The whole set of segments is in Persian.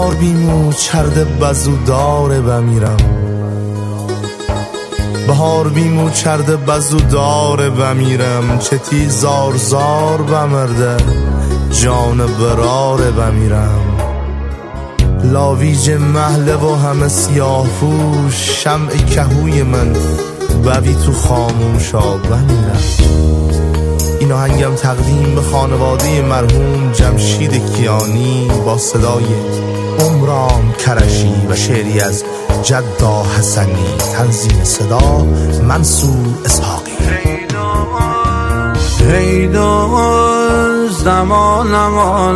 بهار بیمو چرده بزوداره بمیرم، بهار بیمو چرده بزوداره بمیرم، چتی زار زار بمرده جان براره بمیرم. لاویج محله و همه سیاه پوش، شمع کهوی من بوی تو خاموشا بمیرم. این آهنگم تقدیم به خانواده مرحوم جمشید کیانی با صدای عمران کرشی و شعری از جدا حسنی، تنظیم صدا منصور اسحاقی. ای دوست امان امان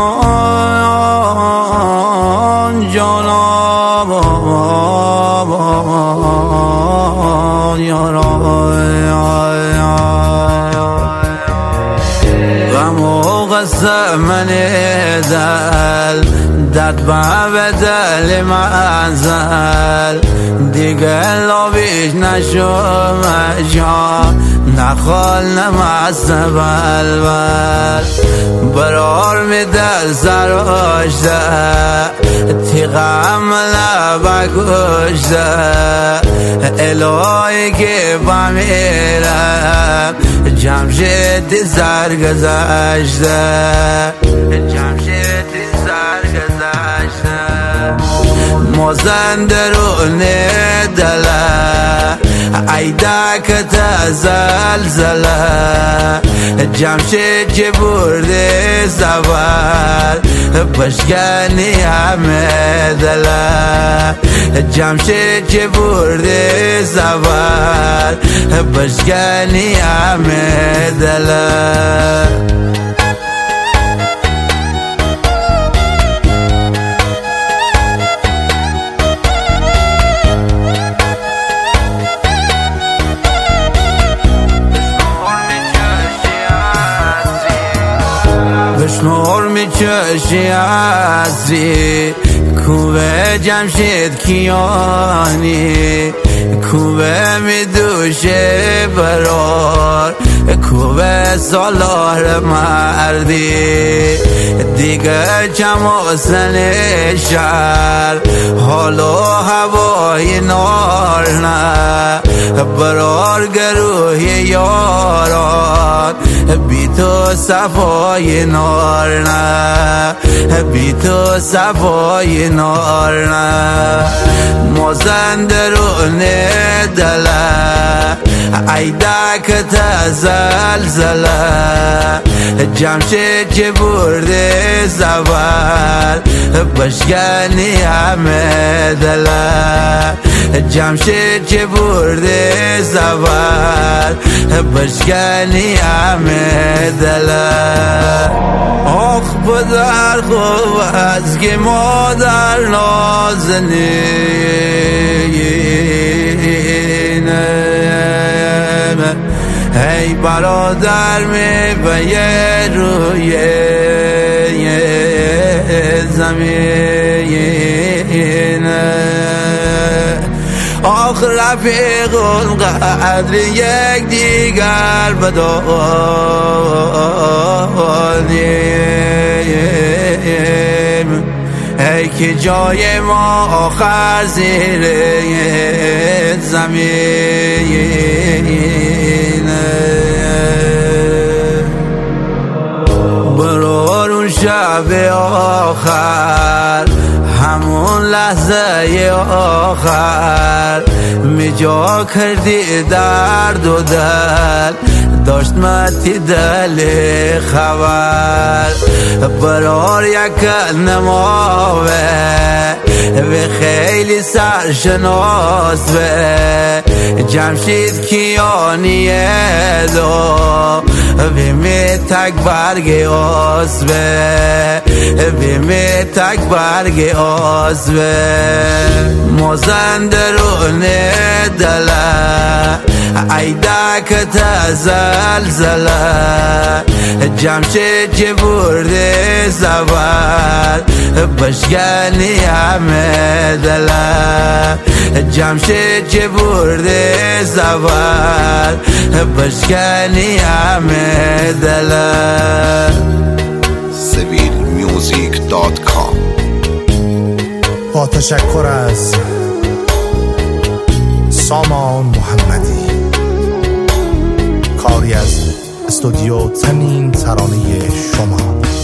امان جانم امان غم و غصه من دل درد به دل منزل دیگه لابیش نشم جان نخال نمست بلبل برار می دل سراشته تیغم لبه کشته الهی که بمیرم جمشید سرگذشته جمشید سرگذشته مازندرون دله ایدک تزلزله جمشید که برده زبر بشکنی همه دله جمشید که برده زبر بشکنی همه دله بشنور می چشی عصری کوه جمشید کیانی کوه می دوشه برار کوه سالار مردی دیگه چماسن شهر حالا هوای نار نه برار گروه یاران بی تو صفای نار نه بی تو صفای نار نه مازندرون دله ایدک تزلزله جمشید که برده زبر بشکنی همه دله جمشید که برده زبر بشکنی همه دله آخ پدر خوب از که مادر نازنینه ای برادر می به روی زمینه آخ رفیق قدر یک دیگر بدانیم ای که جای ما آخر زیر زمینه برار اون شب آخر همون لحظه آخر می جا کردی درد و دل داشت متی دل خبر برار یک نماوه و خیلی سرشناس به جمشید کیانیه دو می تک برگ آسبه می تک برگ آسبه مازندرون دله ایدک تزلزله جمشید که برده زبر بشکنی همه دله جمشید که برده زبر بشکنی همه دله civilmusic.com با تشکر از سامان محمدی، کاری از استودیو تنین ترانه شما.